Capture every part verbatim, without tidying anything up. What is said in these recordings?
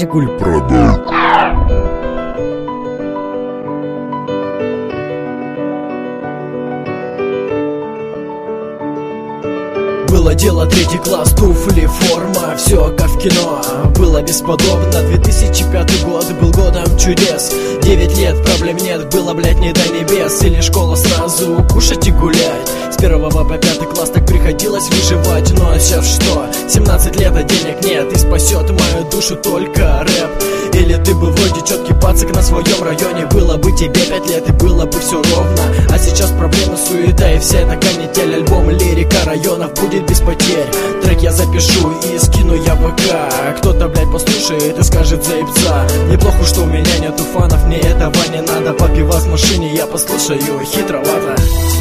Жигуль продай. Было дело, третий класс, туфли, форма, все как в кино, было бесподобно. Две тысячи пятый год был годом чудес. Девять лет, проблем нет, было, блять, не до небес. Или школа сразу, кушать и гулять. С первого по пятый класс так приходилось выживать. Ну а сейчас что? семнадцать лет, а денег нет, и спасет мою душу только рэп. Или ты бы вроде четкий пацак на своем районе. Было бы тебе пять лет и было бы все ровно. А сейчас проблемы, суета и вся эта канитель. Альбом лирика районов будет без потерь. Трек я запишу и скину я в ВК. Кто-то, блядь, послушает и скажет заебца. Неплохо, что у меня нету фанов, мне этого не надо. Попивать в машине я послушаю хитровато.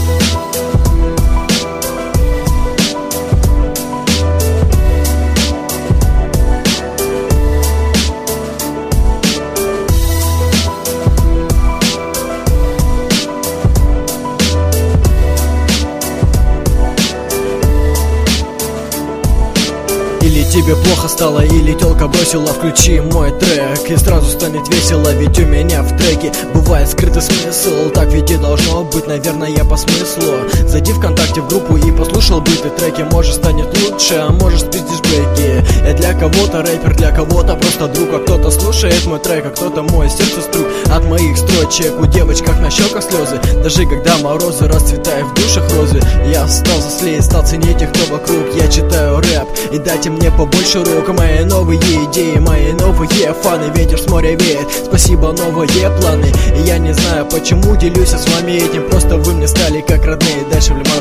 Или тебе плохо стало, или тёлка бросила, включи мой трек и сразу станет весело, ведь у меня в треке бывает скрытый смысл. Так ведь и должно быть, наверное, по смыслу. Зайди ВКонтакте в группу и послушал биты, треки, может станет лучше, а может спиздишь бейки. Я для кого-то рэпер, для кого-то просто друг. А кто-то слушает мой трек, а кто-то мой сердце струк. От моих строчек у девочках на щеках слезы. Даже когда морозы, расцветают в душах розы. Я стал взрослее, стал ценить их, кто вокруг. Я читаю рэп и дайте мне побольше рук. Мои новые идеи, мои новые фаны. Ветер с моря веет, спасибо, новые планы. И я не знаю, почему делюсь с вами этим. Просто вы мне стали как родные. Дальше в лимон